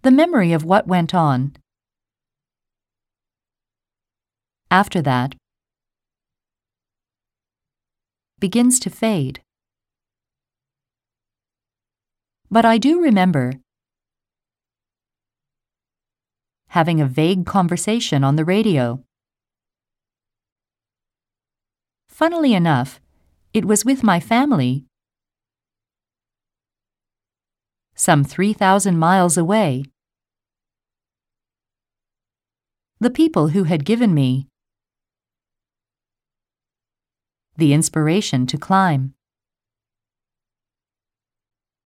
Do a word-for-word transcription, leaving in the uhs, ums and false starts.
The memory of what went on. After that, begins to fade. But I do remember having a vague conversation on the radio. Funnily enough, it was with my family, some three thousand miles away. The people who had given me the inspiration to climb.